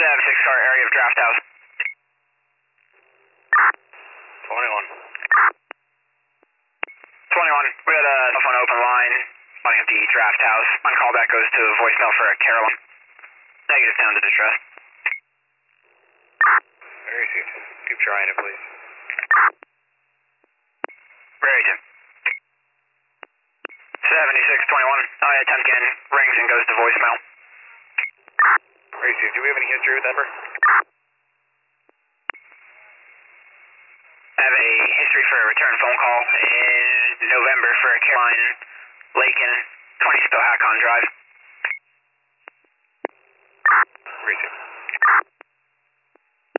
6 car area of Draft House. 21. 21, we got a cell phone open line, running at the Draft House. On callback goes to voicemail for Carolyn. Negative sound to distress. Very received. Keep trying it, please. Very good. 7621, attempt again, rings and goes to voicemail. Very received. Do we have any history with Ember? I have a history for a return phone call in November for Caroline Lakin, 20 Spohacon Drive.